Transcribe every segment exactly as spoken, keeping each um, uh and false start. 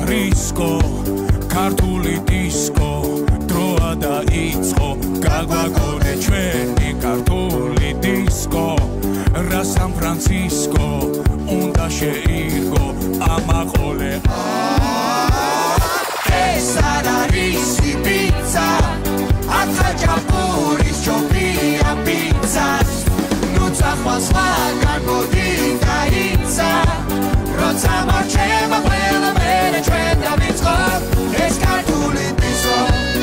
გარისკო ქართული დისკო დროა დაიწყო გაგვაგონე ჩვენი ქართული დისკო რა სან ფრანცისკო უნდა შეირგო ამაყოლე ეს არ არის პიცა ათაჯაპურის ჩოპია პიცა ნუ წახვალ სხვაგან მოდი გაიცა როცა მარჩება ყველა მერე ჩვენ დავიწყოთ ეს ქართული დისკო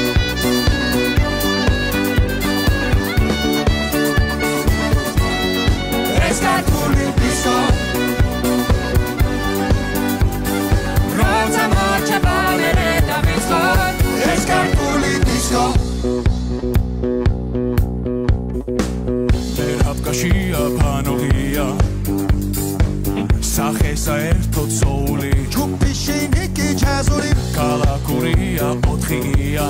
ეს ქართული დისკო როცა მარჩება მერე დავიწყოთ ეს ქართული დისკო მერაბკაშია ფანოღია სახე საერთოდ სოული ჯუბიში ნიკი ჩაზული კალაკურია ოთხია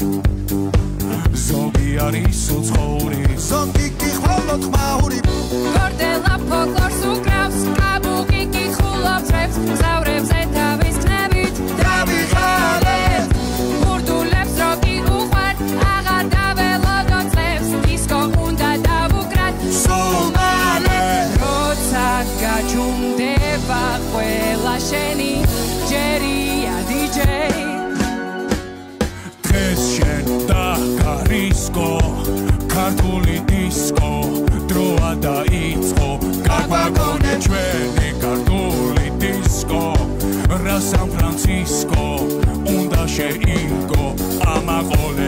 ზოგი არის უცხოური ზოგი კი ხოლოდ ხმაური გორდელა ფოლკლორს უკრავს კაბუკი კითხულობს რეპს სავრებზე თავის ქნებით დავიღალეთ ბურდულებს როკი უყვარ აღარ დაველოგოწებს დისკო უნდა დავუკრათ სულ მალე როცა გაჩუმდება ყველა შენი ჯერია დიჯეი დღეს შენ და გარისკო ქართული დისკო დროა დაიწყო გაგვაგონე ჩვენი ქართული დისკო რა სან ფრანცისკო უნდა შეირგო ამაყოლე